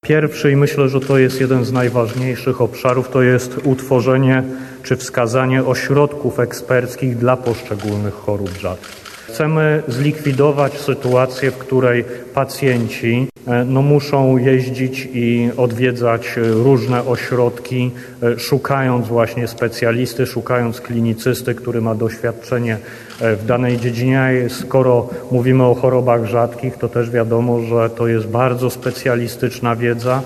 Pierwszy i myślę, że to jest jeden z najważniejszych obszarów, to jest utworzenie czy wskazanie ośrodków eksperckich dla poszczególnych chorób rzadkich. Chcemy zlikwidować sytuację, w której pacjenci muszą jeździć i odwiedzać różne ośrodki, szukając właśnie specjalisty, szukając klinicysty, który ma doświadczenie w danej dziedzinie. Skoro mówimy o chorobach rzadkich, to też wiadomo, że to jest bardzo specjalistyczna wiedza.